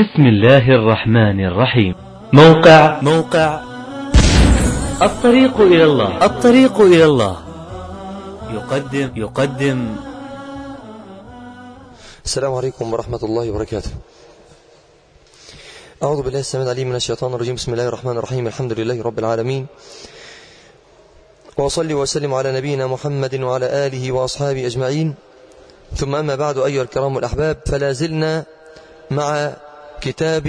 بسم الله الرحمن الرحيم. موقع الطريق إلى الله يقدم. السلام عليكم ورحمة الله وبركاته. أعوذ بالله السميع العليم من الشيطان الرجيم. بسم الله الرحمن الرحيم. الحمد لله رب العالمين، وأصلي وسلم على نبينا محمد وعلى آله وأصحابه أجمعين، ثم أما بعد. أيها الكرام الأحباب، فلا زلنا مع كتاب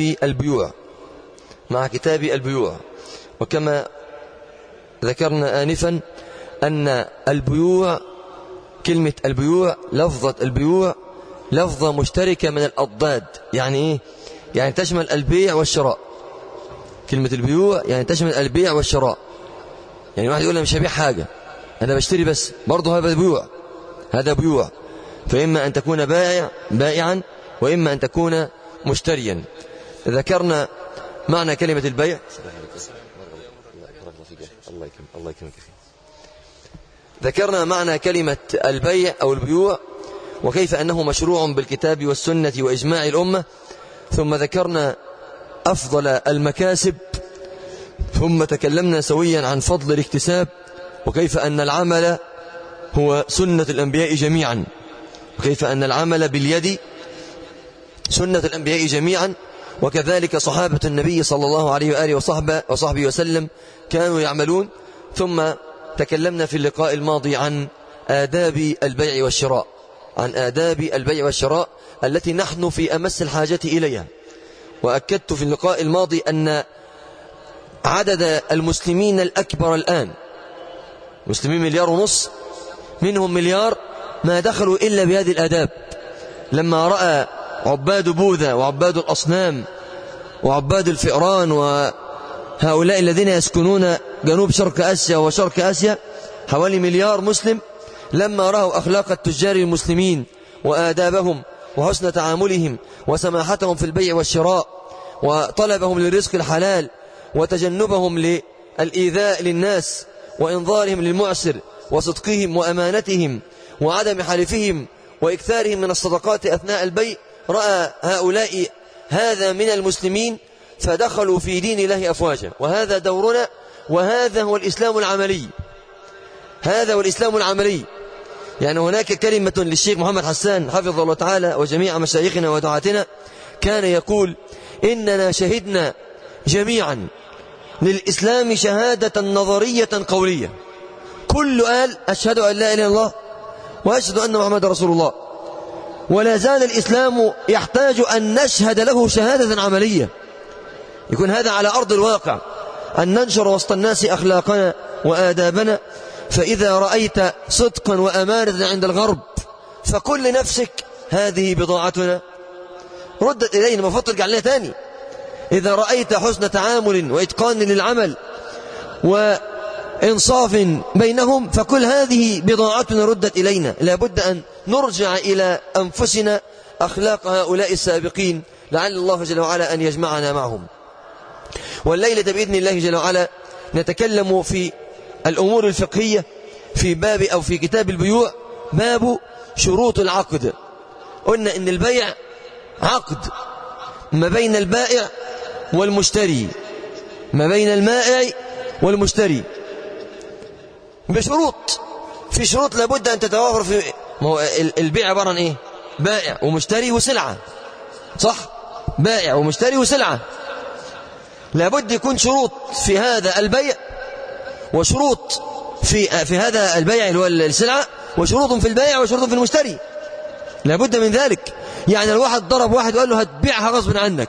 البيوع، وكما ذكرنا آنفا أن البيوع، كلمة البيوع، لفظة البيوع لفظة مشتركة من الأضداد. يعني إيه؟ يعني تشمل البيع والشراء. كلمة البيوع يعني تشمل البيع والشراء. يعني واحد يقول أنا مش هبيع حاجة، أنا بشتري بس، برضه هذا بيوع. فإما أن تكون بائعا وإما أن تكون مشتريا. ذكرنا معنى كلمة البيع. ذكرنا معنى كلمة البيع أو البيوع، وكيف أنه مشروع بالكتاب والسنة وإجماع الأمة. ثم ذكرنا أفضل المكاسب، ثم تكلمنا سويا عن فضل الاكتساب، وكيف أن العمل هو سنة الأنبياء جميعا، وكيف أن العمل باليد سنة الأنبياء جميعا، وكذلك صحابة النبي صلى الله عليه وآله وصحبه وسلم كانوا يعملون. ثم تكلمنا في اللقاء الماضي عن آداب البيع والشراء، التي نحن في أمس الحاجة إليها. وأكدت في اللقاء الماضي أن عدد المسلمين الأكبر الآن، مسلمين 1.5 مليار، منهم 1 مليار ما دخلوا إلا بهذه الآداب. لما رأى عباد بوذا وعباد الأصنام وعباد الفئران وهؤلاء الذين يسكنون جنوب شرق آسيا وشرق آسيا، حوالي 1 مليار مسلم، لما رأوا أخلاق التجار المسلمين وآدابهم وحسن تعاملهم وسماحتهم في البيع والشراء وطلبهم للرزق الحلال وتجنبهم للإيذاء للناس وإنظارهم للمعسر وصدقهم وأمانتهم وعدم حلفهم وإكثارهم من الصدقات أثناء البيع، رأى هؤلاء هذا من المسلمين فدخلوا في دين الله أفواجا. وهذا دورنا، وهذا هو الإسلام العملي. يعني هناك كلمة للشيخ محمد حسان حفظه الله تعالى وجميع مشايخنا ودعاتنا، كان يقول: إننا شهدنا جميعا للإسلام شهادة نظرية قولية، كل قال أشهد أن لا إله إلا الله وأشهد أن محمد رسول الله، ولا زال الإسلام يحتاج أن نشهد له شهادة عملية، يكون هذا على أرض الواقع، أن ننشر وسط الناس أخلاقنا وآدابنا. فإذا رأيت صدقا وأمانة عند الغرب فقل لنفسك هذه بضاعتنا ردت إلينا، ما ترجع لنا تاني. إذا رأيت حسن تعامل وإتقان للعمل وإنصاف بينهم فقل هذه بضاعتنا ردت إلينا. لابد أن نرجع إلى أنفسنا أخلاق هؤلاء السابقين، لعل الله جل وعلا أن يجمعنا معهم. والليلة بإذن الله جل وعلا نتكلم في الأمور الفقهية في باب أو في كتاب البيوع، باب شروط العقد. قلنا إن البيع عقد ما بين البائع والمشتري، بشروط. في شروط لابد أن تتوافر في. ما هو البيع عبارة عن إيه؟ بائع ومشتري وسلعة، صح؟ بائع ومشتري وسلعة. لابد يكون شروط في هذا البيع، وشروط في هذا البيع اللي هو السلعة، وشروط في البائع وشروط في المشتري. لابد من ذلك. يعني الواحد ضرب واحد وقال له هتبيعها غصب عنك،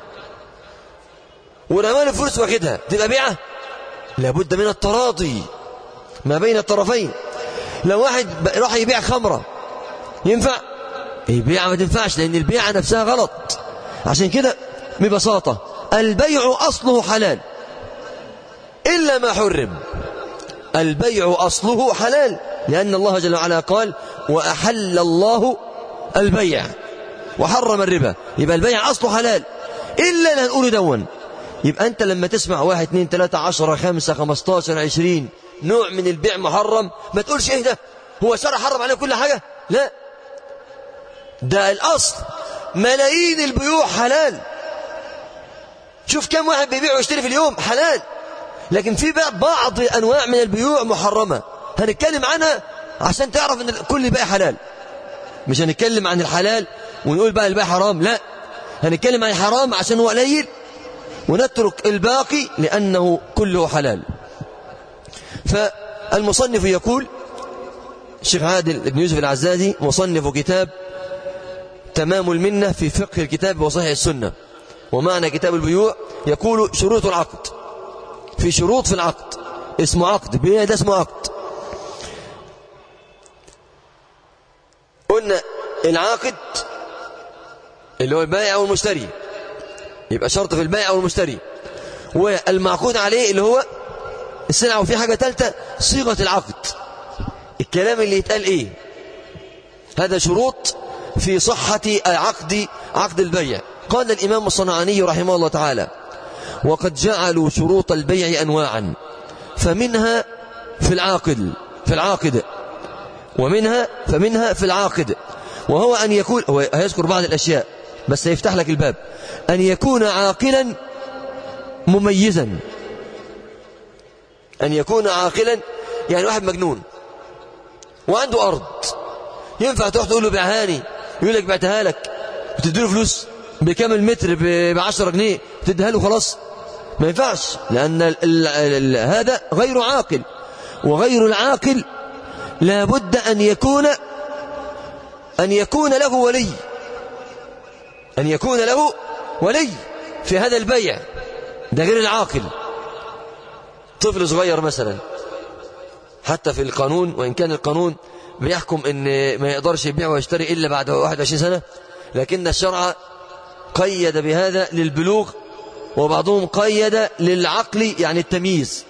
ورمى له فلوس واخدها، تبقى بيعة؟ لابد من التراضي ما بين الطرفين. لو واحد راح يبيع خمرة ينفع؟ البيعة ما تنفعش، لأن البيعة نفسها غلط. عشان كده ببساطة البيع أصله حلال إلا ما حرم. البيع أصله حلال، لأن الله جل وعلا قال: وأحل الله البيع وحرم الربا. يبقى البيع أصله حلال إلا اللي هنقوله دون. يبقى أنت لما تسمع 1 2 3 10 5 15 20 نوع من البيع محرم، ما تقولش إيه ده، هو شرع حرم عليه كل حاجة؟ لا، ده الأصل. ملايين البيوع حلال شوف كم واحد بيبيع ويشتري في اليوم حلال، لكن في بعض أنواع من البيوع محرمة هنتكلم عنها عشان تعرف أن كل البيع حلال. مش هنتكلم عن الحلال ونقول بقى البيع حرام، لا، هنتكلم عن الحرام عشان هو قليل ونترك الباقي لأنه كله حلال. فالمصنف يقول الشيخ عادل بن يوسف العزازي مصنف كتاب تمام المنة في فقه الكتاب وصحيح السنة، ومعنى كتاب البيوع يقول شروط العقد. في شروط في العقد اسمه عقد، بيع ده اسمه عقد. قلنا العاقد اللي هو البائع أو المشتري، يبقى شرط في البائع أو المشتري، والمعقود عليه اللي هو السلعة. وفي حاجة ثالثة صيغة العقد، الكلام اللي يتقال ايه. هذا شروط في صحة عقد البيع. قال الإمام الصنعاني رحمه الله تعالى: وقد جعلوا شروط البيع أنواعا، فمنها في العاقد فمنها في العاقد، وهو أن يكون، هو هيذكر بعض الأشياء بس هيفتح لك الباب، أن يكون عاقلا مميزا. أن يكون عاقلا يعني واحد مجنون وعنده أرض، ينفع تروح تقول له بيعهاني، يقول لك بعتها لك، وتديله فلوس بكام المتر ب10 جنيه تديها له خلاص؟ ما ينفعش، لأن هذا غير عاقل. وغير العاقل لابد أن يكون له ولي، أن يكون له ولي في هذا البيع، ده غير العاقل. طفل صغير مثلا، حتى في القانون، وإن كان القانون بيحكم أن ما يقدرش يبيع ويشتري إلا بعد 21 سنة، لكن الشرع قيد بهذا للبلوغ، وبعضهم قيد للعقل يعني التمييز.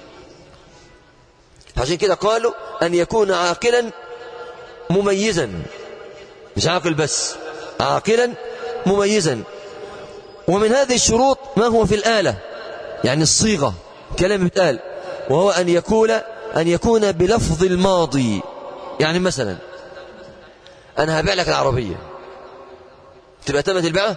عشان كده قالوا أن يكون عاقلا مميزا، مش عاقل بس، عاقلا مميزا. ومن هذه الشروط ما هو في الآلة، يعني الصيغة، كلام يتقال، وهو أن يكون بلفظ الماضي. يعني مثلا أنا هبيع لك العربية، تبقى تمت البيعة.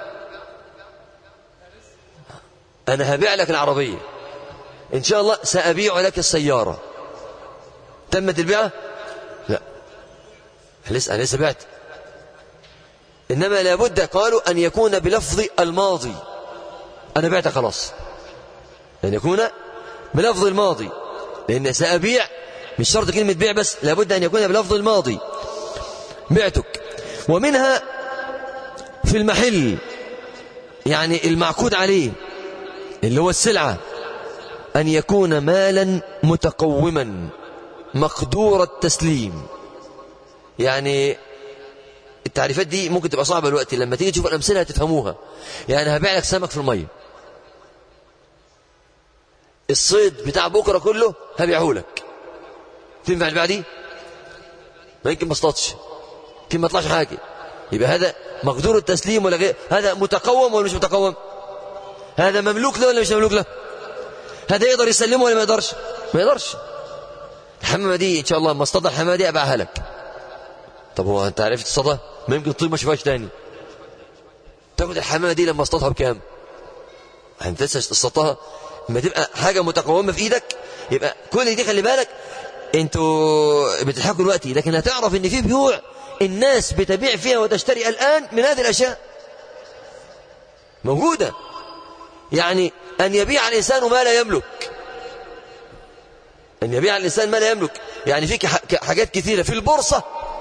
أنا هبيع لك العربية، إن شاء الله سأبيع لك السيارة، تمت البيعة؟ لا، لسه بعت. إنما لابد قالوا أن يكون بلفظ الماضي، أنا بعت خلاص، أن يكون بلفظ الماضي، لأن سأبيع مش شرط كلمة بيع بس، لابد أن يكون بلفظ الماضي، بعتك. ومنها في المحل، يعني المعقود عليه اللي هو السلعة، أن يكون مالا متقوما مقدور التسليم. يعني التعريفات دي ممكن تبقى صعبة دلوقتي، لما تيجي تشوف الأمثلة هتفهموها. يعني هبيع لك سمك في المية، الصيد بتاع بكرة كله هبيعه لك، تنفع البيعة دي؟ ما يمكن ما اصطادش، يمكن ما طلعش حاجة، يبقى هذا مقدور التسليم ولا غير؟ هذا متقوم ولا مش متقوم؟ هذا مملوك له ولا مش مملوك له؟ هذا يقدر يسلمه ولا ما يقدرش؟ ما يقدرش. الحمامة دي إن شاء الله ما اصطاد الحمامة دي أبيعها لك. طب هو أنت عرفت تصطادها؟ ما يمكن الطيب ما شافهاش تاني. تاخد الحمامة دي لما اصطادها بكام؟ أنت لسه اصطادتها، لما تبقى حاجة متقومة في إيدك يبقى كل دي خلي بالك. أنتوا بتضحكوا دلوقتي، لكن هتعرف إن في بيوع الناس بتبيع فيها وتشتري الآن من هذه الأشياء موجودة. يعني أن يبيع الإنسان ما لا يملك، أن يبيع الإنسان ما لا يملك. يعني فيك حاجات كثيرة في البورصة،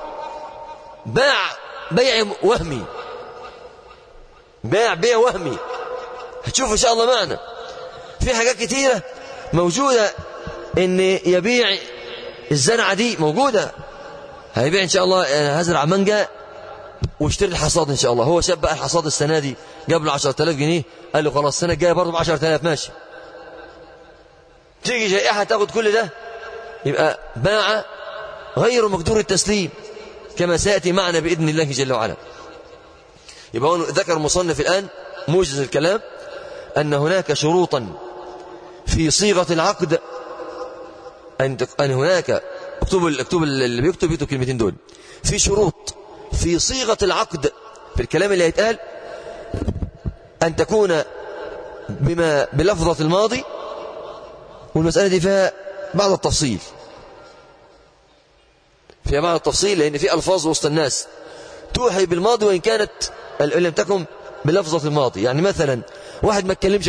بيع وهمي، بيع وهمي، هتشوف إن شاء الله معنا. في حاجات كثيرة موجودة، إن يبيع الزرعة دي موجودة، هيبيع إن شاء الله هزرع مانجا واشتري الحصاد إن شاء الله. هو شاب بقى الحصاد السنة دي جاب له 10,000 جنيه، قال له خلاص السنة الجاية برضه ب10,000 ماشي. تيجي جائحة تاخد كل ده، يبقى باع غير مقدور التسليم، كما سيأتي معنا بإذن الله جل وعلا. يبقى هو ذكر المصنف الآن موجز الكلام أن هناك شروطا في صيغة العقد، أن هناك اكتب اللي بيكتب كلمتين دول، في شروط في صيغة العقد في الكلام اللي هيتقال، أن تكون بلفظة الماضي، والمسألة دي فيها بعض التفصيل، لأن في ألفاظ وسط الناس توحي بالماضي وإن كانت لم تكن بلفظة الماضي. يعني مثلا واحد ما اتكلمش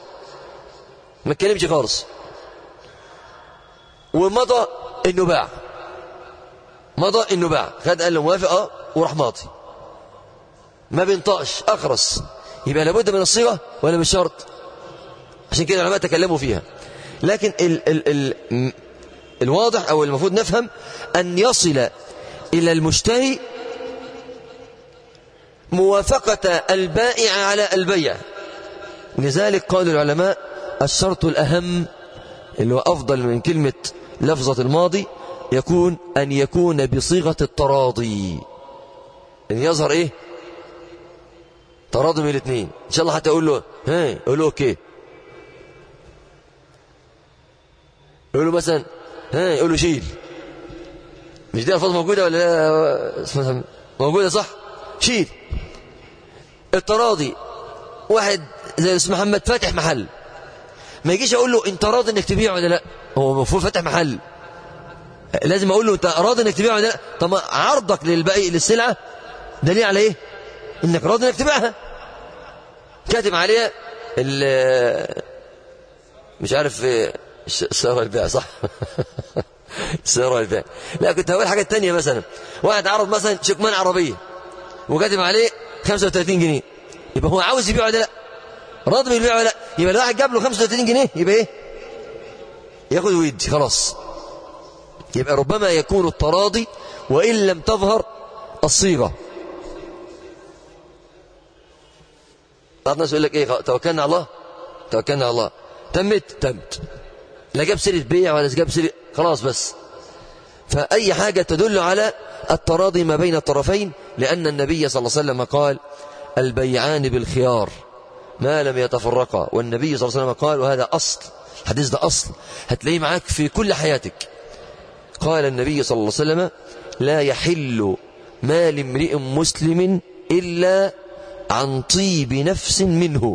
خالص ومضى النباع، خد قال له موافق وراح ماضي، ما بينطقش، أخرس، يبقى لابد من الصيغة ولا مش شرط؟ عشان كده العلماء تكلموا فيها. لكن الواضح أو المفروض نفهم أن يصل إلى المشتري موافقة البائع على البيع. لذلك قال العلماء الشرط الأهم اللي هو أفضل من كلمة لفظة الماضي يكون أن يكون بصيغة التراضي، أن يظهر إيه؟ تراضي من الاثنين. إن شاء الله حتى أقول له أقول له أوكي، يقول له مثلا يقول له شيل. مش دي الفاظ موجوده ولا لا؟ موجوده صح. شيل. التراضي واحد زي اسم محمد فاتح محل، ما يجيش اقول له انت راضي انك تبيع ولا لا، هو المفروض فاتح محل، لازم اقول له انت راضي انك تبيع ولا لا. طب عرضك للسلعه دليل على ايه؟ انك راضي انك تبيعها، كاتب عليها مش عارف السعر والبيع، صح؟ السعر والبيع. لا كنت هقول حاجة تانية، مثلا واحد عرض مثلا شكمان عربية وكاتب عليه 35 جنيه، يبقى هو عاوز يبيعه ولا لا؟ راضي بالبيع ولا لا؟ يبقى الواحد جاب له 35 جنيه يبقى ايه؟ ياخد ويدي خلاص. يبقى ربما يكون التراضي وإن لم تظهر الصيغة. بعض الناس يقول لك ايه؟ توكلنا على الله، تمت، لا جاب سيرة بيع ولا جاب سيرة، خلاص بس. فأي حاجة تدل على التراضي ما بين الطرفين، لأن النبي صلى الله عليه وسلم قال البيعان بالخيار ما لم يتفرقا، والنبي صلى الله عليه وسلم قال، وهذا أصل، الحديث ده أصل هتلاقيه معاك في كل حياتك. قال النبي صلى الله عليه وسلم لا يحل مال امرئ مسلم إلا عن طيب نفس منه.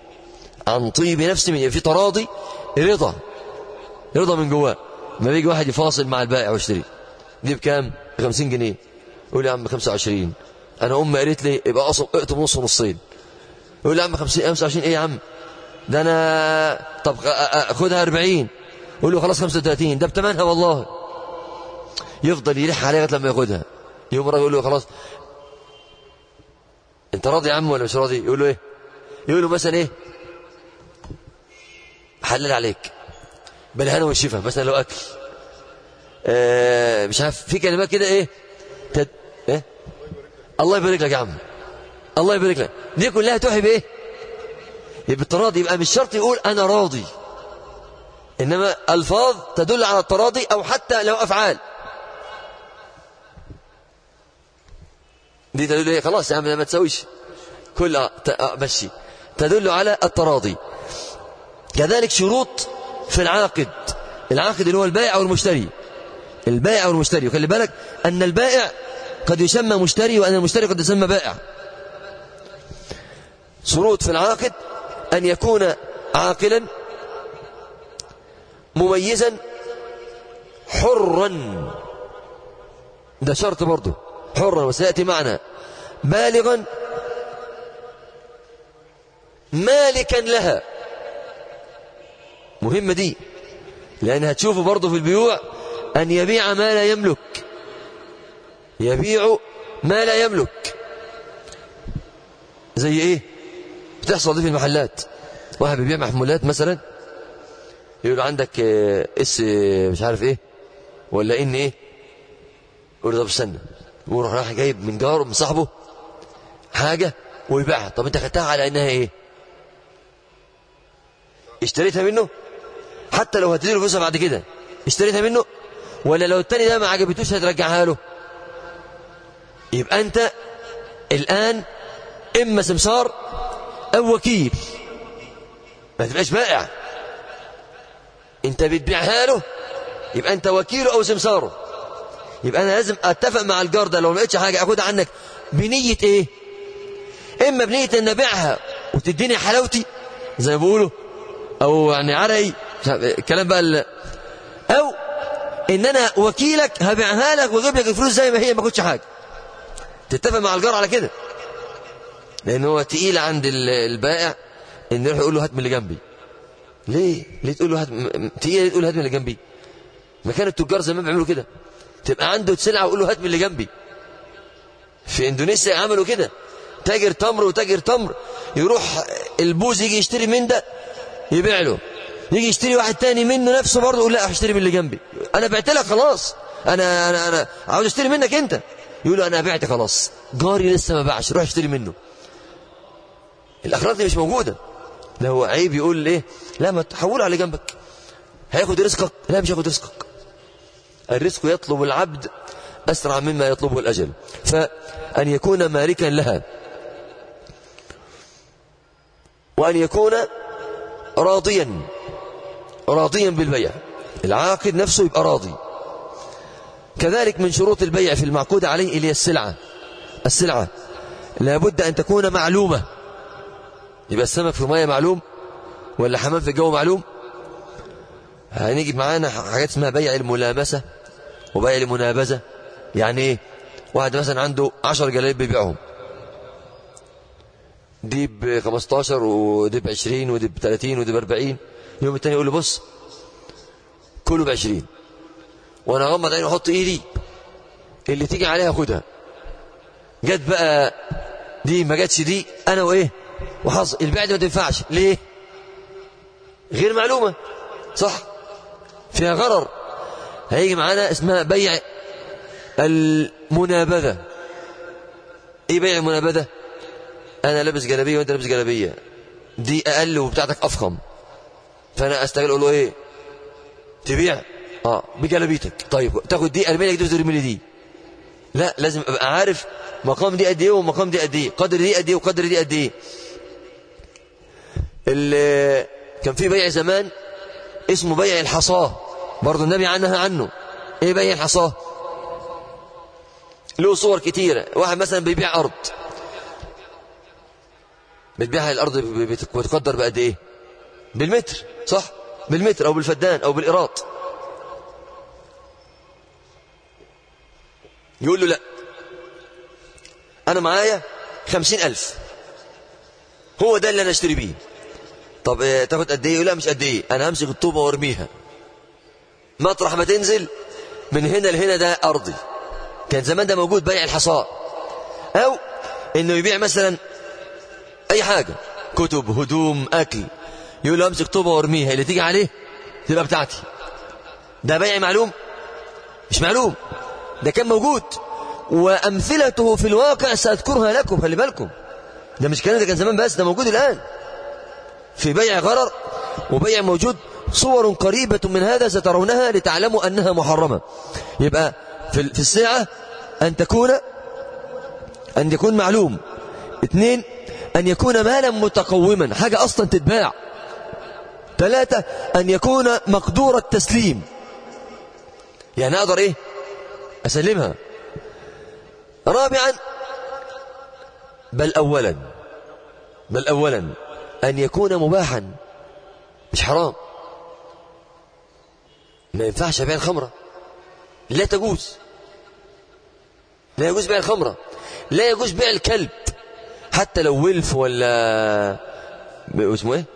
في تراضي، رضا من جواه. ما بيجي واحد يفاصل مع البائع ويشتري، دي بكام؟ 50 جنيه، يقول يا عم 25، انا قالت لي يبقى اقطم نصين. يقول يا عم 25 ايه يا عم؟ ده انا طب خدها 40. يقول له خلاص 35، ده بتمنها والله. يفضل يلح عليها لغايه لما ياخدها. يوم الراجل يقول له خلاص انت راضي يا عم ولا مش راضي؟ يقول له ايه؟ يقول له مثلا ايه؟ حلل عليك بالهنا والشفا، مثلا لو اكل مش عارف في كلمات كده ايه الله يبارك لك يا عم، الله يبارك لك، دي كلها توحي بايه؟ بالتراضي. يبقى مش شرط يقول انا راضي، انما الفاظ تدل على التراضي، او حتى لو افعال دي تدل ايه؟ خلاص يا عم ما تسويش كلها مشي، تدل على التراضي. كذلك شروط في العاقد اللي هو البائع او المشتري، وخلي بالك ان البائع قد يسمى مشتري وان المشتري قد يسمى بائع. شروط في العاقد ان يكون عاقلا مميزا حرا، ده شرط برضه، حرا وسيأتي معنا، بالغا مالكا لها، مهمة دي، لأن هتشوفوا برضه في البيوع أن يبيع ما لا يملك، زي إيه؟ بتحصل دي في المحلات. واحد بيبيع محمولات مثلا، يقول عندك اس مش عارف ايه ولا ان ايه، يقول له طب استنى، ويروح راح جايب من جاره من صاحبه حاجة ويبيعها. طب انت خدتها على انها ايه؟ اشتريتها منه؟ حتى لو هتديله فلوسها بعد كده اشتريتها منه؟ ولا لو التاني ده ما عجبتوش هترجعها له؟ يبقى انت الان اما سمسار او وكيل، ما تبقاش بائع. انت بتبيعها له يبقى انت وكيله او سمساره. يبقى انا لازم اتفق مع الجار ده، لو ما لقيتش حاجه اخدها عنك بنيه ايه؟ اما بنيه ان ابيعها وتديني حلاوتي، زي ما بيقولوا، او يعني عرقي الكلام بقى او ان انا وكيلك هبيعها لك واجيب لك الفلوس زي ما هي ما كنتش حاجه. تتفق مع الجار على كده، لان هو تقيل عند البائع ان يروح يقول له هات من اللي جنبي. ليه تقول له هات؟ تقيل تقول له هات من اللي جنبي؟ ما كان التجار زمان بيعملوا كده، تبقى عنده سلعه ويقول له هات من اللي جنبي. في اندونيسيا عملوا كده، تاجر تمر وتاجر تمر يروح البوز يجي يشتري من ده يبيع له، يجي يشتري واحد تاني منه نفسه برضه يقول لا اشتري من اللي جنبي، انا بعت لك خلاص، انا عاوز اشتري منك انت. يقول له انا بعت خلاص، جاري لسه ما باعش، روح اشتري منه. الاخلاق دي مش موجوده. ده هو عيب يقول ايه؟ لا ما تحول على جنبك، هياخد رزقك. لا مش هياخد رزقك. الرزق يطلب العبد اسرع مما يطلبه الاجل. فان يكون مالكا لها، وان يكون راضيا بالبيع، العاقد نفسه يبقى راضي. كذلك من شروط البيع في المعقود عليه اللي هي السلعة لابد أن تكون معلومة. يبقى السمك في المية معلوم، ولا حمام في الجو معلوم. هنيجي معانا حاجات اسمها بيع الملامسة وبيع المنابذة. يعني ايه؟ واحد مثلا عنده 10 جلاليب بيبيعهم، دي ب15 ودي ب20 ودي ب30 ودي ب40. يوم التاني يقول له بص كله ب20، وانا غمض عيني واحط ايدي اللي تيجي عليها خدها. جت بقى دي ما جاتش دي، انا وايه وحظ البيع دي ما تنفعش. ليه؟ غير معلومة، صح؟ فيها غرر. هيجي معانا اسمها بيع المنابذة. ايه بيع المنابذة؟ انا لابس جلابيه وانت لابس جلابيه، دي اقل وبتاعتك افخم، فانا استغل اقول له ايه؟ تبيع بجلابيتك. طيب تاخد دي ارمي لك دي وترمي لي دي. لا، لازم ابقى عارف مقام دي قد ايه ومقام دي قد ايه، قدر دي قد ايه وقدر دي قد ايه. كان في بيع زمان اسمه بيع الحصاه، برضه النبي عنه. ايه بيع الحصاه؟ له صور كتيره. واحد مثلا بيبيع ارض، بتبيعها الارض بتقدر بقد ايه؟ بالمتر، صح؟ بالمتر او بالفدان او بالقيراط. يقول له لا انا معايا 50,000 هو ده اللي انا اشتري بيه. طب تاخد قد ايه؟ يقول لا مش قد ايه، انا همسك الطوبه وارميها مطرح ما تنزل من هنا لهنا، ده ارضي. كان زمان ده موجود بيع الحصاء. او انه يبيع مثلا اي حاجه، كتب، هدوم، اكل، يقول له امسك طوبه وارميها اللي تيجي عليه تبقى بتاعتي. ده بيع معلوم؟ مش معلوم. ده كان موجود، وامثلته في الواقع ساذكرها لكم، خلي بالكم. ده مش كلام ده كان زمان بس، ده موجود الان في بيع غرر وبيع موجود. صور قريبة من هذا سترونها لتعلموا أنها محرمة. يبقى في السلعة أن يكون معلوم. 2 أن يكون مالا متقوما، حاجة أصلا تتباع. 3 أن يكون مقدور التسليم، يعني أقدر إيه؟ أسلمها. 4 بل أولا أن يكون مباحا، مش حرام. ما ينفعش بيع الخمرة، لا تجوز. لا يجوز بيع الخمرة، لا يجوز بيع الكلب حتى لو ولف ولا اسمه ايه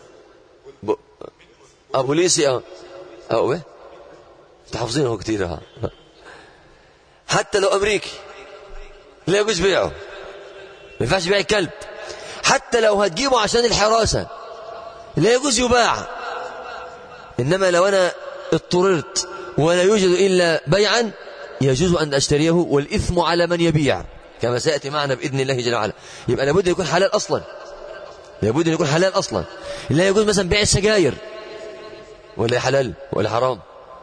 بوليسي او ايه، تحفظينه كتير. حتى لو امريكي لا يجوز بيعه. ما ينفعش بيع الكلب حتى لو هتجيبه عشان الحراسة، لا يجوز يباع. انما لو انا اضطررت ولا يوجد الا بيعا يجوز ان اشتريه، والاثم على من يبيع كما سياتي معنا باذن الله جل وعلا. يبقى لابد يكون حلال اصلا، لابد ان يكون حلال اصلا. لا يجوز مثلا بيع السجاير، ولا حلال ولا حرام؟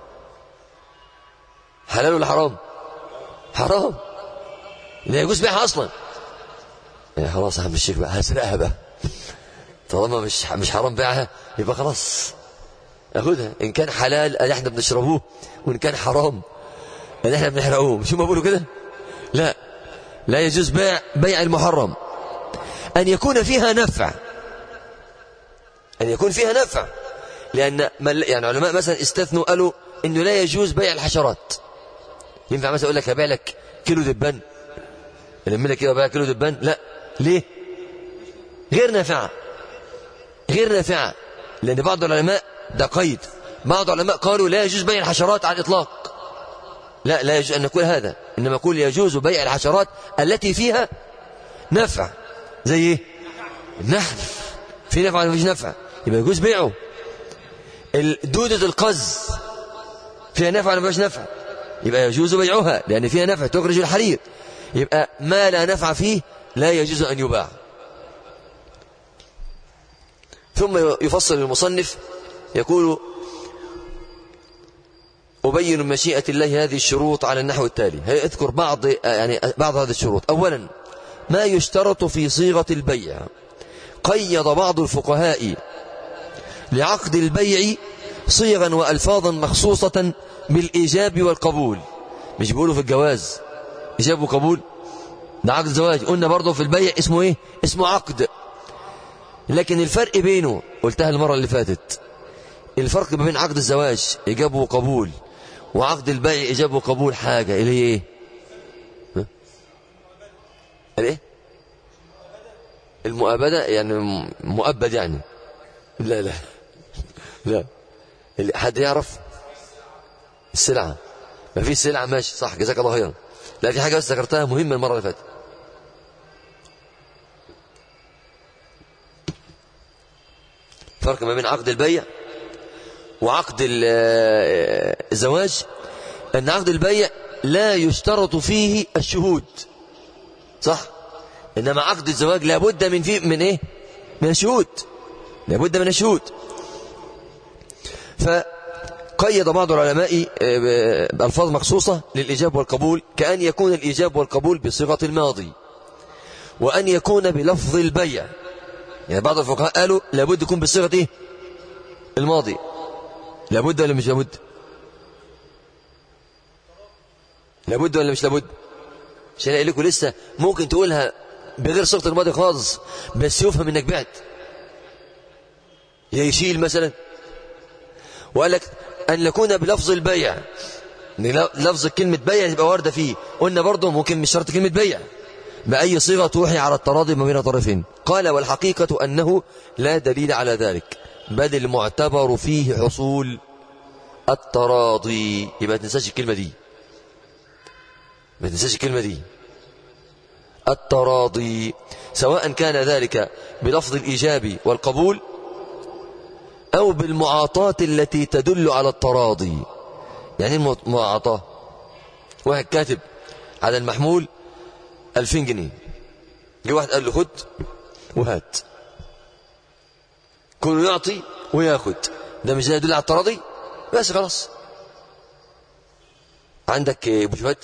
حلال ولا حرام؟ حرام، لا يجوز بيعها اصلا. خلاص يا عم الشيخ بقى هسرقها بقى، طالما مش حرام بيعها يبقى خلاص اخدها. ان كان حلال احنا بنشربوه، وان كان حرام احنا بنحرقوه. مش هم بيقولوا كده؟ لا يجوز بيع المحرم. ان يكون فيها نفع، أن يكون فيها نفع، لأن يعني علماء مثلا استثنوا قالوا إنه لا يجوز بيع الحشرات. ينفع مثلا أقول لك هبيع لك كيلو دبان، ألم لك كده بيع كيلو دبان؟ لا. ليه؟ غير نافعة، غير نافعة، لأن بعض العلماء ده قيد، بعض العلماء قالوا لا يجوز بيع الحشرات على الإطلاق. لا يجوز أن نقول هذا، إنما نقول يجوز بيع الحشرات التي فيها نفع. زي إيه؟ النحل في نفع ولا مفيش نفع؟ يبقى يجوز بيعه. دودة القز فيها نفع ولا مفيش نفع؟ يبقى يجوز بيعها لأن فيها نفع تخرج الحرير. يبقى ما لا نفع فيه لا يجوز أن يباع. ثم يفصل المصنف يقول: أبين مشيئة الله هذه الشروط على النحو التالي. هيذكر بعض هذه الشروط. أولا، ما يشترط في صيغة البيع. قيد بعض الفقهاء لعقد البيع صيغا وألفاظا مخصوصة بالإيجاب والقبول. مش بيقولوا في الجواز إيجاب وقبول؟ ده عقد الزواج. قلنا برضه في البيع اسمه إيه؟ اسمه عقد. لكن الفرق بينه قلتها المرة اللي فاتت، الفرق بين عقد الزواج إيجاب وقبول وعقد البيع إيجاب وقبول حاجة اللي هي إيه؟ الايه؟ المؤابدة، يعني مؤبد يعني. لا حد يعرف؟ السلعة. ما في سلعة، ماشي صح، جزاك الله خيرا. لا، في حاجة بس ذكرتها مهمة المرة اللي فاتت. فرق ما بين عقد البيع وعقد الزواج أن عقد البيع لا يشترط فيه الشهود، صح؟ إنما عقد الزواج لابد من إيه؟ من الشهود، لابد من الشهود. فقيد بعض العلماء بألفاظ مخصوصة للإيجاب والقبول، كأن يكون الإيجاب والقبول بصيغة الماضي، وأن يكون بلفظ البيع. يعني بعض الفقهاء قالوا لابد يكون بصيغة إيه؟ الماضي. لابد ولا مش لابد؟ لابد ولا مش لابد؟ عشان أقول لكم لسه ممكن تقولها بغير صيغة الماضي خالص بس يفهم انك بعت. يشيل مثلا، وقال لك أن يكون بلفظ البيع، لفظ كلمة بيع يبقى واردة فيه. قلنا برضه ممكن مش شرط كلمة بيع، بأي صيغة توحي على التراضي ما بين الطرفين. قال: والحقيقة أنه لا دليل على ذلك، بل المعتبر فيه حصول التراضي. يبقى ما تنساش الكلمة دي، ما تنساش الكلمة دي، التراضي، سواء كان ذلك بلفظ الإيجاب والقبول أو بالمعاطاة التي تدل على التراضي. يعني المعاطاة، واحد كاتب على المحمول 2000 جنيه، جه واحد قال له خد وهات، كله يعطي وياخد، ده مش يدل على التراضي؟ بس خلاص. عندك بوشوات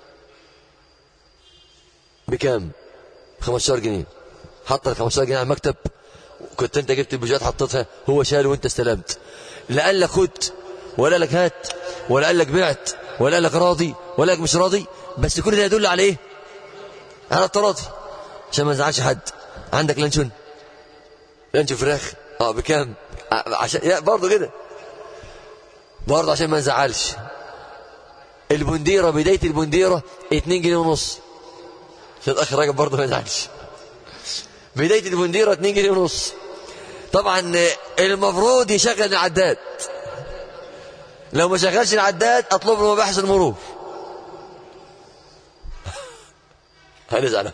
بكام؟ 15 جنيه. حط ال 15 جنيه على المكتب، كنت انت جبت البوشوات حطيتها، هو شال وانت استلمت. لا قال لك خد ولا قال لك هات ولا قال لك بعت ولا قال لك راضي ولا قال لك مش راضي، بس كل ده يدل على ايه؟ على التراضي، عشان ما نزعلش حد. عندك لانشون فراخ بكام؟ عشان برضه كده، برضه عشان ما نزعلش. البنديرة، بداية البنديرة 2 جنيه ونص، عشان الأخ راجل برضه ما يزعلش. بداية البنديرة 2 جنيه ونص. طبعا المفروض يشغل العداد، لو ما شغلش العداد اطلب له مباحث المرور. هنزعل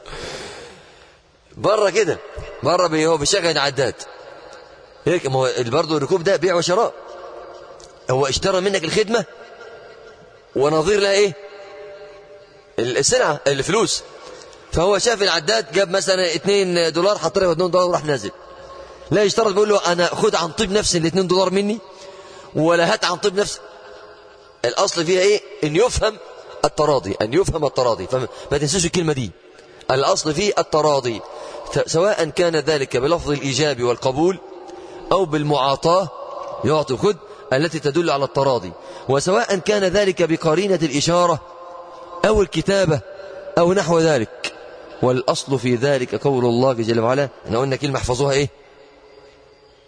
بره كده، بره هو بيشغل العداد هيك. ما هو برضه الركوب ده بيع وشراء، هو اشترى منك الخدمة ونظير لها ايه؟ السلعة، الفلوس. فهو شاف العداد جاب مثلا $2 حط له $2 وراح نازل. لا يشترط بيقول له انا خد عن طيب نفسي $2 مني ولا هات عن طيب نفسي. الاصل فيها ايه؟ ان يفهم التراضي، ان يفهم التراضي. فما تنسوش الكلمة دي، الاصل فيه التراضي، سواء كان ذلك بلفظ الايجاب والقبول او بالمعاطاة يعطي الخد التي تدل على التراضي، وسواء كان ذلك بقرينة الإشارة أو الكتابة أو نحو ذلك. والأصل في ذلك قول الله جل وعلا. احنا قلنا كلمة احفظوها ايه؟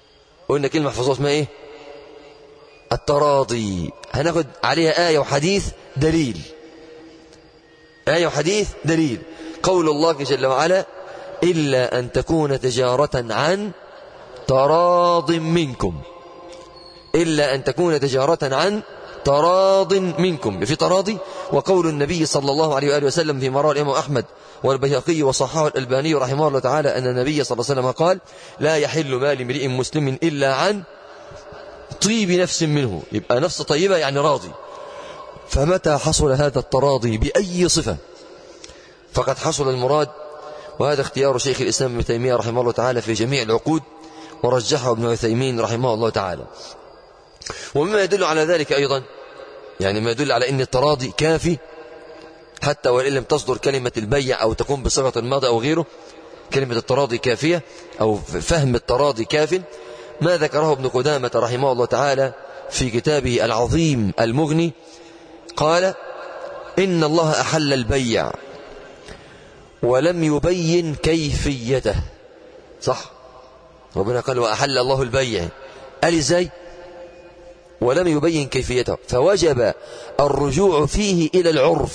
قلنا كلمة محفوظة اسمها ايه؟ التراضي. هناخد عليها آية وحديث دليل. آية وحديث دليل. قول الله جل وعلا: إلا أن تكون تجارة عن تراض منكم. إلا أن تكون تجارة عن تراض منكم، في تراضي. وقول النبي صلى الله عليه وآله وسلم في رواه الإمام أحمد والبيهقي وصححه الألباني رحمه الله تعالى أن النبي صلى الله عليه وسلم قال: لا يحل مال امرئ مسلم إلا عن طيب نفس منه. يبقى نفس طيبة يعني راضي. فمتى حصل هذا التراضي بأي صفة فقد حصل المراد. وهذا اختيار شيخ الإسلام ابن تيمية رحمه الله تعالى في جميع العقود، ورجحه ابن عثيمين رحمه الله تعالى. ومما يدل على ذلك أيضا، يعني ما يدل على أن التراضي كافي حتى وإن لم تصدر كلمة البيع أو تكون بصيغة الماضي أو غيره، كلمة التراضي كافية أو فهم التراضي كاف، ما ذكره ابن قدامة رحمه الله تعالى في كتابه العظيم المغني. قال: إن الله أحل البيع ولم يبين كيفيته. صح، ربنا قال: وأحل الله البيع. قال إزاي؟ ولم يبين كيفيته، فوجب الرجوع فيه إلى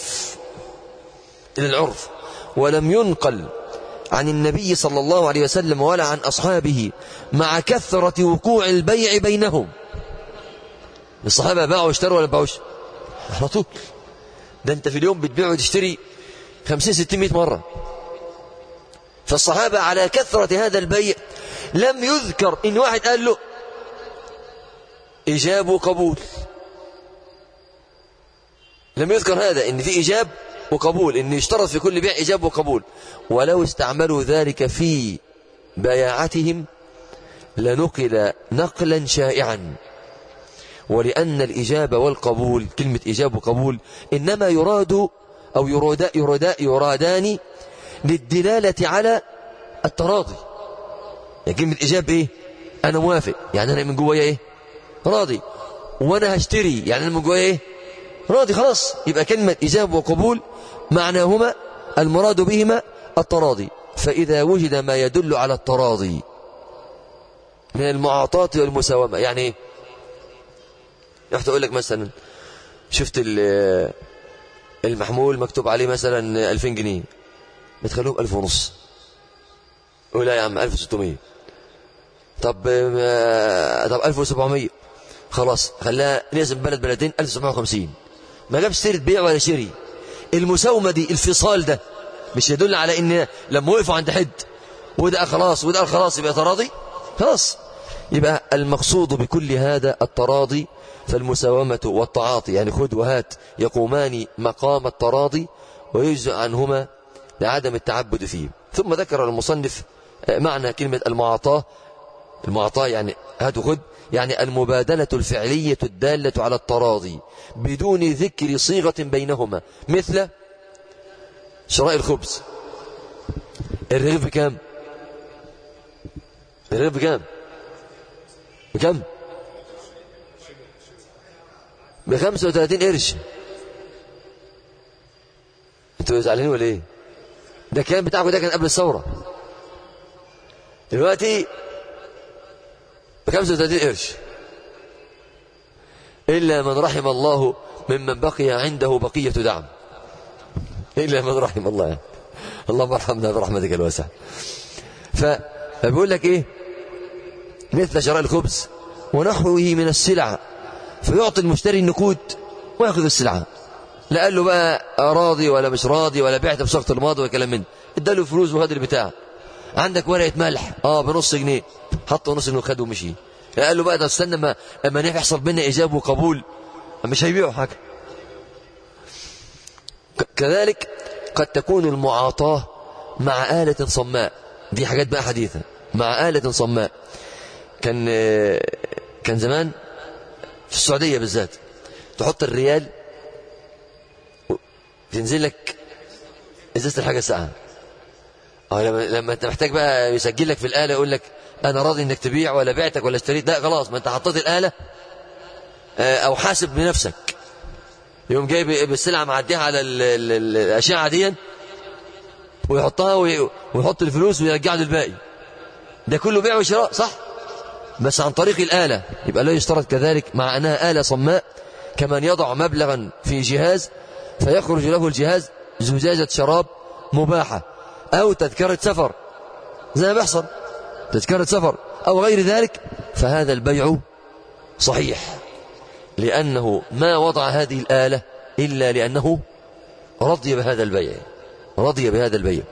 العرف، ولم ينقل عن النبي صلى الله عليه وسلم ولا عن أصحابه مع كثرة وقوع البيع بينهم. الصحابة باعوا واشتروا ولا باعوش؟ على طول. ده انت في اليوم بتبيع وتشتري 50-60 مرة. فالصحابة على كثرة هذا البيع لم يذكر إن واحد قال له إجاب وقبول. لم يذكر هذا، إن في إجاب وقبول، إن يشترط في كل بيع إجاب وقبول. ولو استعملوا ذلك في بياعتهم لنقل نقلا شائعا. ولأن الإجابة والقبول، كلمة إجاب وقبول، إنما يراد أو يرادان للدلالة على التراضي. يعني كلمة إجاب إيه؟ أنا موافق، يعني أنا من جوايا إيه؟ راضي. وأنا هشتري، يعني أنا من جوايا إيه؟ راضي. خلاص، يبقى كلمة إجاب وقبول معناهما المراد بهما التراضي. فإذا وجد ما يدل على التراضي من المعاطاة والمساومة، يعني إيه؟ رحت أقول لك مثلا شفت المحمول مكتوب عليه مثلا 2000 جنيه، بتخلوه 1500. قول لا يا عم 1600. طب 1700. خلاص خلاها نقسم بلدين 1750. ما جابش سيرة بيع ولا شري. المساومة دي، الفصال ده، مش يدل على ان لما وقفوا عند حد وده خلاص وده خلاص يبقى تراضي؟ خلاص. يبقى المقصود بكل هذا التراضي. فالمساومة والتعاطي يعني خذ وهات يقومان مقام التراضي ويجزء عنهما لعدم التعبد فيه. ثم ذكر المصنف معنى كلمة المعاطاة. المعاطاة يعني هات وخذ، يعني المبادلة الفعلية الدالة على التراضي بدون ذكر صيغة بينهما، مثل شراء الخبز. الرغيف بكام؟ الرغيف بكام؟ بكام؟ ب35 قرش. انتوا زعلانين ولا ايه؟ ده كان بتاعكم، ده كان قبل الثورة. دلوقتي ب35 قرش. إلا من رحم الله ممن بقي عنده بقية دعم. إلا من رحم الله يعني. اللهم ارحمنا برحمتك الواسعة. فبيقول لك إيه؟ مثل شراء الخبز ونحوه من السلع، فيعطي المشتري النقود ويأخذ السلعة. لا قال له بقى راضي ولا مش راضي ولا بعت بصيغة الماضي وكلام من، اداله فلوس وخد البتاع. عندك ورقة ملح بنص جنيه، حطه نص جنيه وخد ومشي. لا قال له بقى ده استنى ما يحصل بينا إجاب وقبول، مش هيبيعوا حاجة. كذلك قد تكون المعاطاة مع آلة صماء. دي حاجات بقى حديثة. مع آلة صماء. كان زمان في السعودية بالذات تحط الريال تنزل لك ازازة الحاجة الساعة. لما انت محتاج بقى يسجل لك في الآلة يقول لك انا راضي انك تبيع ولا بعتك ولا اشتريت. لا خلاص، ما انت حطيت الآلة او حاسب بنفسك. يوم جاي بالسلعة معديها على الأشعة دي ويحطها ويحط الفلوس ويرجع له الباقي. ده كله بيع وشراء، صح؟ بس عن طريق الآلة، يبقى لا يشترط كذلك مع أنها آلة صماء كمن يضع مبلغا في جهاز فيخرج له الجهاز زجاجة شراب مباحة أو تذكرة سفر زي ما بيحصل، تذكرة سفر أو غير ذلك، فهذا البيع صحيح، لأنه ما وضع هذه الآلة إلا لأنه رضي بهذا البيع، رضي بهذا البيع.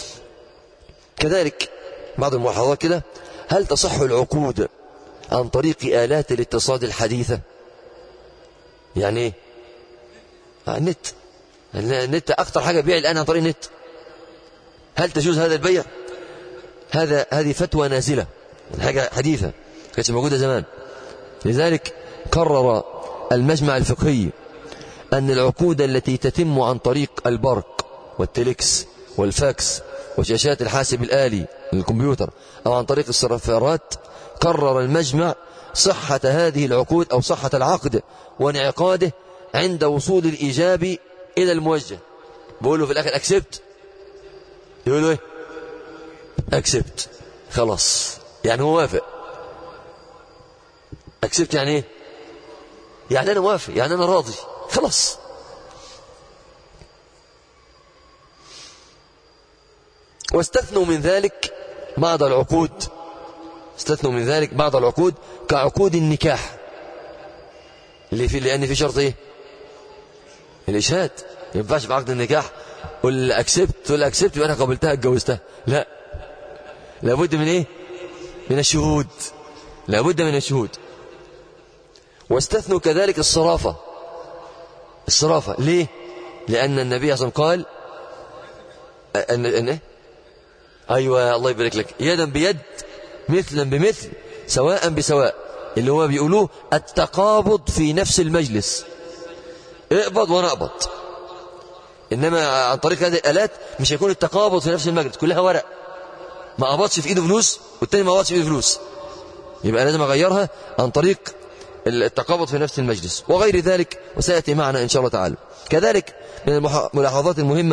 كذلك بعض الملاحظات كده: هل تصح العقود عن طريق آلات الاتصال الحديثة؟ يعني ايه؟ النت. النت أكثر حاجة بيع الآن عن طريق النت. هل تجوز هذا البيع؟ هذه فتوى نازلة، حاجة حديثة كانت موجودة زمان. لذلك قرر المجمع الفقهي أن العقود التي تتم عن طريق البرق والتليكس والفاكس وشاشات الحاسب الآلي للكمبيوتر أو عن طريق السفارات، قرر المجمع صحة هذه العقود أو صحة العقد وانعقاده عند وصول الإيجاب إلى الموجه. بقوله في الآخر أكسبت، يقولوا إيه؟ أكسبت، خلاص، يعني هو وافق. أكسبت يعني إيه؟ يعني أنا موافق، يعني أنا راضي، خلاص. واستثنوا من ذلك بعض العقود، استثنوا من ذلك بعض العقود كعقود النكاح لأن في شرط إيه؟ الإشهاد. ما ينفعش في عقد النكاح قل أكسبت، تقول أكسبت يبقى أنا قبلتها اتجوزتها، لا، لابد من إيه؟ من الشهود، لابد من الشهود. واستثنوا كذلك الصرافة. الصرافة ليه؟ لأن النبي صلى الله عليه وسلم قال أيوة الله يبارك لك، يدا بيد مثلا بمثل سواء بسواء، اللي هو بيقولوه التقابض في نفس المجلس، اقبض وانا اقبض. انما عن طريق هذه الالات مش هيكون التقابض في نفس المجلس، كلها ورق، ما قبضش في ايده فلوس والتاني ما قبضش في ايده فلوس، يبقى لازم اغيرها عن طريق التقابض في نفس المجلس وغير ذلك، وسيأتي معنا إن شاء الله تعالى. كذلك من الملاحظات المهمة: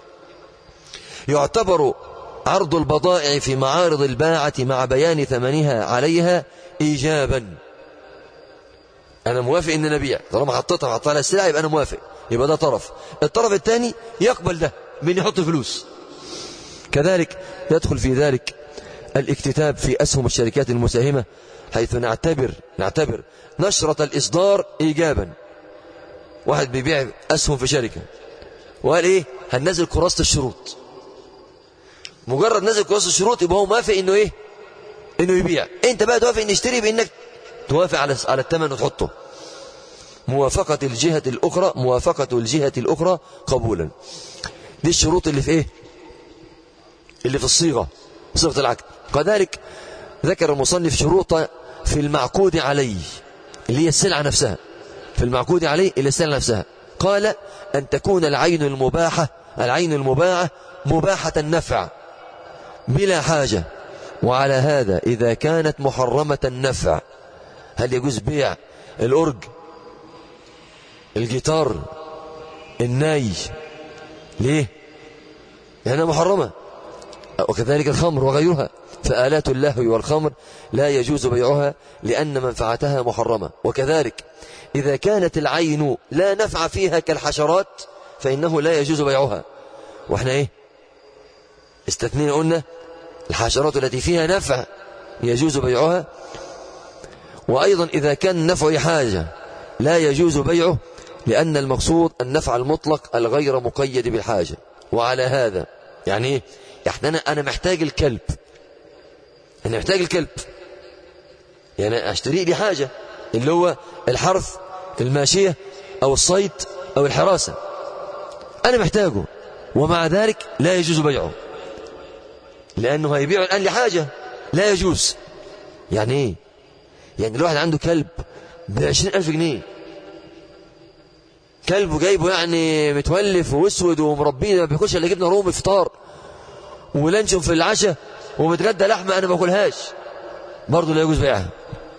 يعتبر عرض البضائع في معارض الباعة مع بيان ثمنها عليها إيجابا. أنا موافق إن نبيع، طالما حطيتها على السلعة يبقى أنا موافق، يبقى ده طرف. الطرف الثاني يقبل ده من يحط فلوس. كذلك يدخل في ذلك الاكتتاب في أسهم الشركات المساهمة، حيث نعتبر نشرة الإصدار إيجابا. واحد بيبيع أسهم في شركة وقال إيه؟ هننزل كراسة الشروط. مجرد نزل كراسة الشروط يبقى هو موافق إنه إيه؟ إنه يبيع. أنت بقى توافق إن يشتري بإنك توافق على الثمن وتحطه. موافقة الجهة الأخرى قبولا. دي الشروط اللي في إيه؟ اللي في صيغة العقد. كذلك ذكر المصنف شروطا في المعقود عليه اللي هي السلعة نفسها. في المعقود عليه اللي السلعة نفسها قال أن تكون العين المباعة مباحة النفع بلا حاجة. وعلى هذا إذا كانت محرمة النفع، هل يجوز بيع الأورج، الجيتار، الناي؟ ليه؟ لأنها محرمة. وكذلك الخمر وغيرها، فآلات اللهو والخمر لا يجوز بيعها لأن منفعتها محرمة. وكذلك إذا كانت العين لا نفع فيها كالحشرات فإنه لا يجوز بيعها. وإحنا إيه؟ استثنينا قلنا الحشرات التي فيها نفع يجوز بيعها. وأيضا إذا كان نفع حاجة لا يجوز بيعه لأن المقصود النفع المطلق الغير مقيد بالحاجة. وعلى هذا يعني إيه؟ يعني أنا محتاج الكلب، يعني أشتري لي حاجة اللي هو الحرث، الماشية أو الصيد أو الحراسة، أنا محتاجه، ومع ذلك لا يجوز بيعه لأنه هيبيعه الآن لحاجة لا يجوز. يعني إيه؟ يعني الواحد عنده كلب ب20,000 جنيه، كلبه جايبه يعني متولف واسود ومربيه، ما بياكلش الا جبنه رومي فطار ولانشون في العشاء ومتغدى لحمه انا ما باكلهاش، برضه لا يجوز بيعها.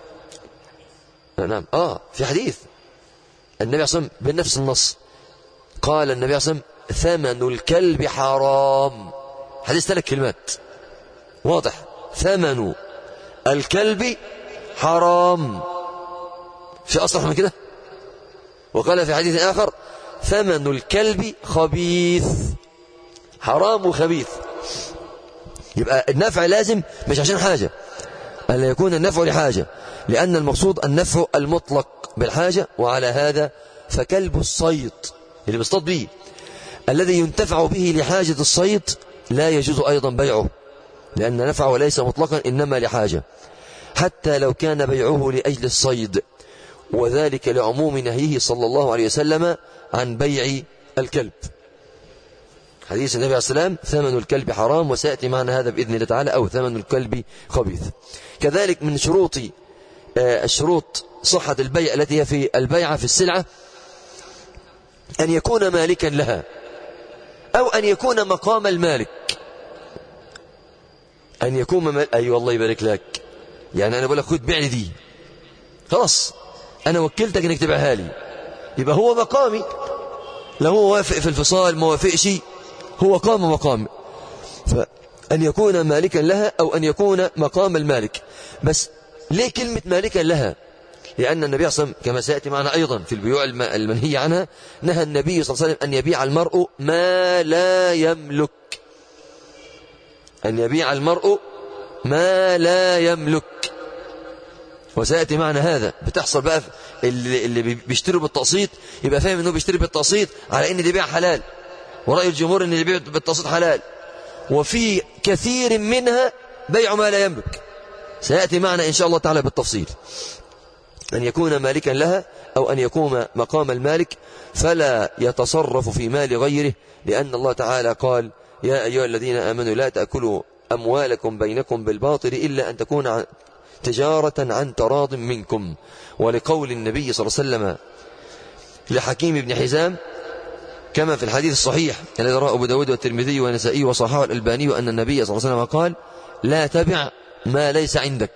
نعم في حديث النبي صلى الله عليه وسلم بنفس النص قال النبي صلى الله عليه وسلم ثمن الكلب حرام. حديث 3 كلمات واضح: ثمن الكلب حرام، في أصلح من كده. وقال في حديث آخر ثمن الكلب خبيث، حرام وخبيث. يبقى النفع لازم مش عشان حاجة، ألا يكون النفع لحاجة، لأن المقصود النفع المطلق بالحاجة. وعلى هذا فكلب الصيد اللي بيصطاد به الذي ينتفع به لحاجة الصيد لا يجوز أيضا بيعه، لأن نفعه ليس مطلقا إنما لحاجة، حتى لو كان بيعه لأجل الصيد، وذلك لعموم نهيه صلى الله عليه وسلم عن بيع الكلب. حديث النبي عليه السلام ثمن الكلب حرام، وسيأتي معنا هذا بإذن الله تعالى، أو ثمن الكلب خبيث. كذلك من الشروط صحة البيع التي هي في البيعة في السلعة أن يكون مالكا لها، أو أن يكون مقام المالك. أن يكون أي والله يبارك لك، يعني أنا بقول لك خد بيع لي دي، خلاص أنا وكلتك إنك تبيعها لي، يبقى هو مقامي، لو هو وافق في الفصال ما وافقش هو قام مقامي. فأن يكون مالكا لها أو أن يكون مقام المالك. بس ليه كلمة مالكا لها؟ لأن النبي صلى الله عليه وسلم كما سيأتي معنا أيضا في البيوع المنهي عنها، نهى النبي صلى الله عليه وسلم أن يبيع المرء ما لا يملك، أن يبيع المرء ما لا يملك. وسيأتي معنا هذا، بتحصل بقى اللي بيشتروا بالتقسيط يبقى فاهم انه بيشتري بالتقسيط على ان دي بيع حلال، ورأي الجمهور ان اللي بيع بالتقسيط حلال، وفي كثير منها بيع ما لا يملك. سيأتي معنا إن شاء الله تعالى بالتفصيل. أن يكون مالكا لها أو أن يكون مقام المالك، فلا يتصرف في مال غيره، لأن الله تعالى قال يا أيها الذين آمنوا لا تأكلوا أموالكم بينكم بالباطل إلا أن تكون تجارة عن تراض منكم. ولقول النبي صلى الله عليه وسلم لحكيم بن حزام كما في الحديث الصحيح الذي رواه أبو داود والترمذي والنسائي وصححه الألباني، أن النبي صلى الله عليه وسلم قال لا تبع ما ليس عندك.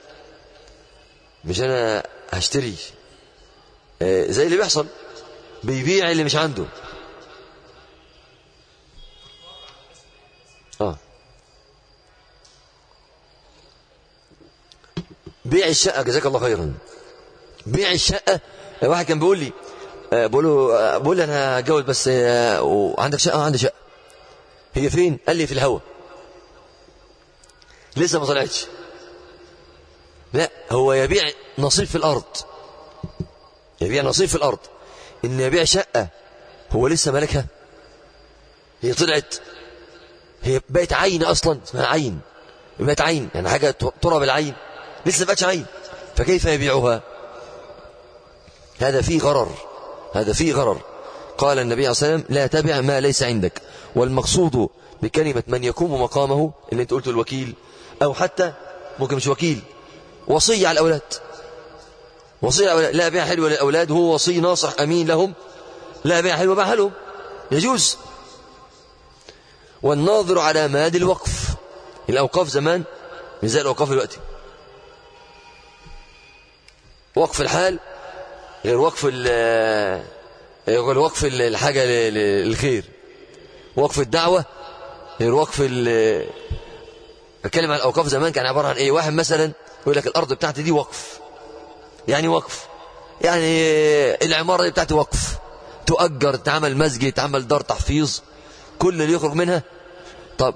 مش أنا هشتري زي اللي بيحصل بيبيع اللي مش عنده. بيع الشقة، جزاك الله خيرا. بيع الشقة، واحد كان بيقول لي بقول لي أنا هتجوز بس وعندك شقة؟ عندي شقة. هي فين؟ قال لي في الهوا، لسه ما طلعتش. لا، هو يبيع نصيب في الأرض، يبيع نصيب في الأرض. إن يبيع شقة هو لسه مالكها، هي طلعت، هي بقت عين أصلا، اسمها عين، بقت عين يعني حاجة ترى بالعين، لسه بقتش عين، فكيف يبيعها؟ هذا فيه غرر، هذا فيه غرر. قال النبي عليه الصلاة والسلام لا تبع ما ليس عندك. والمقصود بكلمة من يقوم مقامه اللي انت قلته الوكيل، أو حتى ممكن مش وكيل، وصي على الأولاد، وصي على الأولاد. لا بيع حلو للأولاد، هو وصي ناصح أمين لهم، لا بيع حلو بيعها لهم، يجوز. والناظر على ماد الوقف، الأوقاف زمان مش زي الأوقاف دلوقتي. وقف الحال غير وقف الحاجة للخير، وقف الدعوة غير وقف أتكلم عن الأوقاف زمان كان عبارة عن إيه؟ واحد مثلا يقول لك الأرض بتاعتي دي وقف، يعني وقف يعني العمارة دي بتاعتي وقف، تؤجر، تعمل مسجد، تعمل دار تحفيظ، كل اللي يخرج منها. طب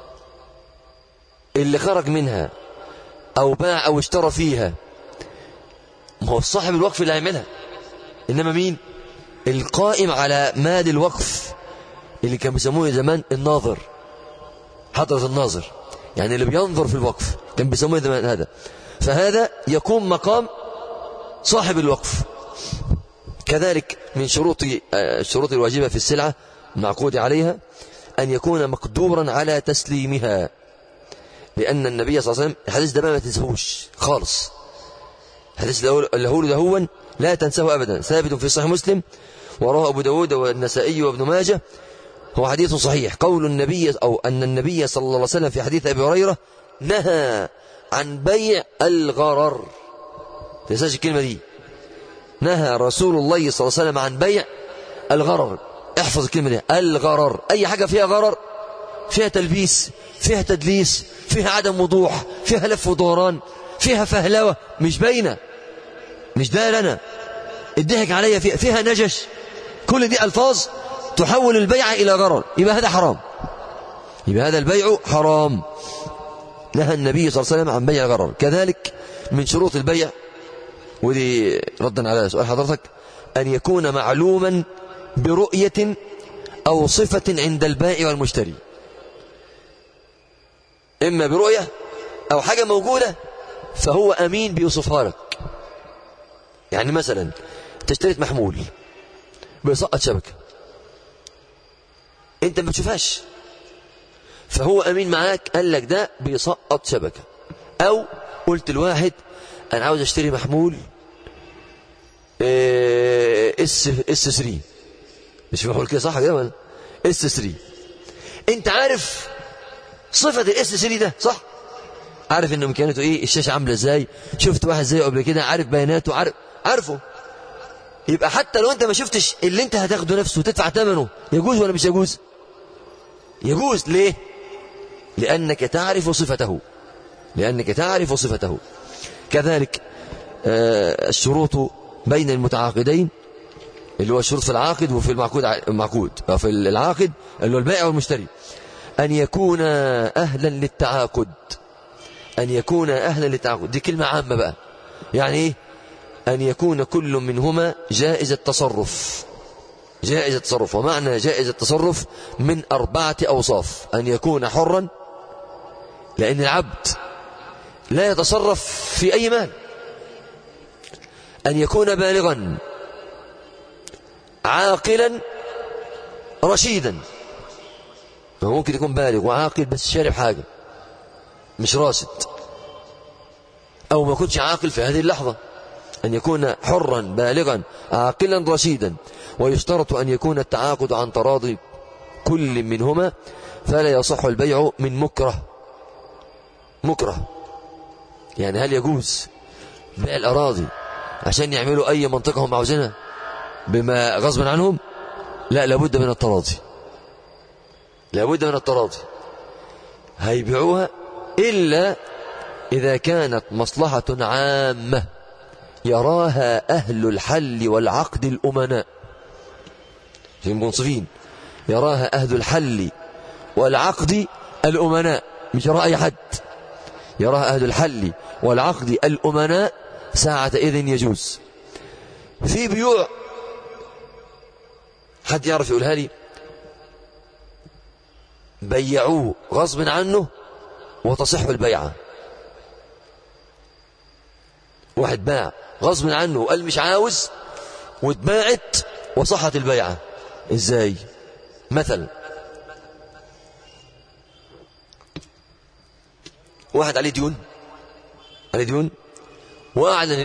اللي خرج منها أو باع أو اشترى فيها، ما هو صاحب الوقف اللي هيعملها، إنما مين؟ القائم على مال الوقف اللي كان بيسموه زمان الناظر، حضرة الناظر، يعني اللي بينظر في الوقف كان بيسموه زمان هذا. فهذا يقوم مقام صاحب الوقف. كذلك من الشروط الواجبة في السلعة المعقود عليها أن يكون مقدورا على تسليمها، لأن النبي صلى الله عليه وسلم الحديث ده ما تنسهوش خالص، الحديث اللي هو دهون لا تنساه أبدا، ثابت في صحيح مسلم وراه أبو داود والنسائي وابن ماجه، هو حديث صحيح. قول النبي أو أن النبي صلى الله عليه وسلم في حديث أبي هريرة نهى عن بيع الغرر، تنساش الكلمة دي، نهى رسول الله صلى الله عليه وسلم عن بيع الغرر. احفظ الكلمة دي، الغرر، أي حاجة فيها غرر، فيها تلبيس، فيها تدليس، فيها عدم وضوح، فيها لف ودوران، فيها فهلوة مش باينة، مش ده لنا، الضحك عليا فيها نجش، كل دي ألفاظ تحول البيع إلى غرر، يبقى هذا حرام، يبقى هذا البيع حرام. نهى النبي صلى الله عليه وسلم عن بيع غرر. كذلك من شروط البيع، ودي ردا على سؤال حضرتك، أن يكون معلوما برؤية أو صفة عند البائع والمشتري، إما برؤية أو حاجة موجودة فهو أمين بيوصفها لك. يعني مثلا تشتريت محمول بيسقط شبكة، أنت ما بتشوفهاش، فهو أمين معاك قال لك ده بيسقط شبكة. أو قلت الواحد أنا عاوز أشتري محمول S3، مش محمول كده صح كده ولا S3، أنت عارف صفة الS3 ده صح، عارف إنه إمكانياته إيه، الشاشة عاملة إزاي، شفت واحد زيه قبل كده، عارف بياناته، عارفه. يبقى حتى لو أنت ما شفتش اللي أنت هتاخده نفسه وتدفع ثمنه، يجوز ولا مش يجوز؟ يجوز. ليه؟ لأنك تعرف صفته، لأنك تعرف صفته. كذلك الشروط بين المتعاقدين، اللي هو الشروط في العاقد وفي المعقود في العاقد اللي هو البائع والمشتري، أن يكون أهلا للتعاقد، أن يكون أهلا للتعاقد. دي كلمة عامة بقى، يعني إيه؟ أن يكون كل منهما جائز التصرف، جائز التصرف. ومعنى جائز التصرف من 4 أوصاف: أن يكون حرا، لأن العبد لا يتصرف في أي مال، أن يكون بالغا عاقلا رشيدا، ممكن يكون بالغ وعاقل بس شارب حاجة مش راشد، أو ما يكونش عاقل في هذه اللحظة. أن يكون حرا بالغا عاقلا رشيدا. ويشترط أن يكون التعاقد عن تراضي كل منهما، فلا يصح البيع من مكره. يعني هل يجوز بيع الأراضي عشان يعملوا أي منطقة هم عاوزينها بما غصبا عنهم؟ لا، لابد من التراضي، لابد من التراضي. هيبيعوها إلا إذا كانت مصلحة عامة يراها أهل الحل والعقد الأمناء، في المنصفين، يراها أهل الحل والعقد الأمناء، مش يراها أي حد، يراها أهل الحل والعقد الأمناء، ساعة إذن يجوز. في بيوع حد يعرف يقولها لي بيعوه غصب عنه وتصح البيعة؟ واحد باع غصب عنه وقال مش عاوز واتباعت وصحت البيعة، ازاي؟ مثلا واحد عليه ديون وأعلن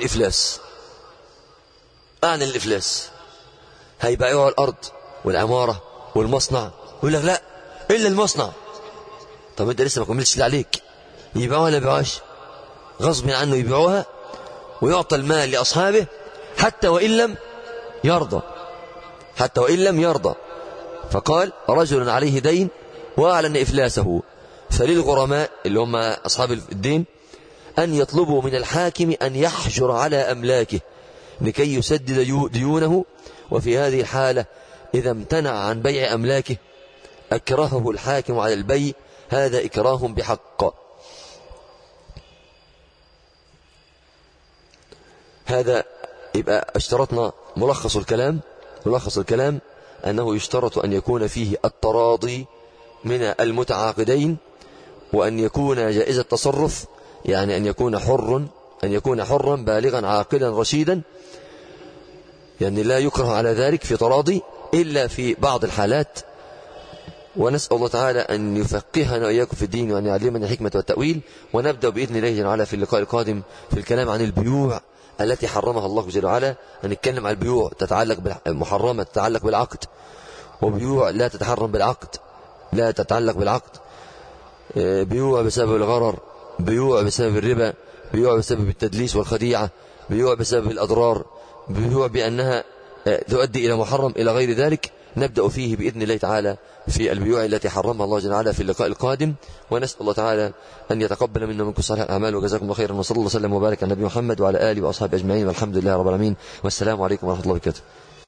الإفلاس، هيبيعوا الأرض والعمارة والمصنع، يقول لك لا إلا المصنع. طب أنت لسه ما كملتش اللي عليك، يبيعوها ولا يبيعوهاش؟ غصب عنه يبيعوها ويعطى المال لأصحابه حتى وإن لم يرضى. فقال: رجل عليه دين وأعلن إفلاسه، فللغرماء اللي هم أصحاب الدين أن يطلبوا من الحاكم أن يحجر على أملاكه لكي يسدد ديونه. وفي هذه الحالة إذا امتنع عن بيع أملاكه أكرهه الحاكم على البيع، هذا إكراه بحق. هذا يبقى اشترطنا ملخص الكلام أنه يشترط أن يكون فيه التراضي من المتعاقدين، وأن يكون جائز التصرف، يعني أن يكون حرا بالغا عاقلا رشيدا، يعني لا يكره على ذلك في تراضي إلا في بعض الحالات. ونسأل الله تعالى أن يفقهنا وإياكم في الدين وأن يعلمنا الحكمة والتأويل. ونبدأ بإذن الله جل وعلا في اللقاء القادم في الكلام عن البيوع التي حرمها الله جل وعلا. هنتكلم عن البيوع محرمة تتعلق بالعقد، وبيوع لا تتعلق بالعقد، بيوع بسبب الغرر، بيوع بسبب الربا، بيوع بسبب التدليس والخديعة، بيوع بسبب الأضرار، بيوع بأنها تؤدي إلى محرم، إلى غير ذلك. نبدأ فيه بإذن الله تعالى في البيوع التي حرمها الله جل وعلا في اللقاء القادم. ونسأل الله تعالى أن يتقبل منا ومنكم صالح الأعمال، وجزاكم الله خيرا، وصلى الله وسلم وبارك على النبي محمد وعلى آله وأصحابه أجمعين، والحمد لله رب العالمين، والسلام عليكم ورحمة الله وبركاته.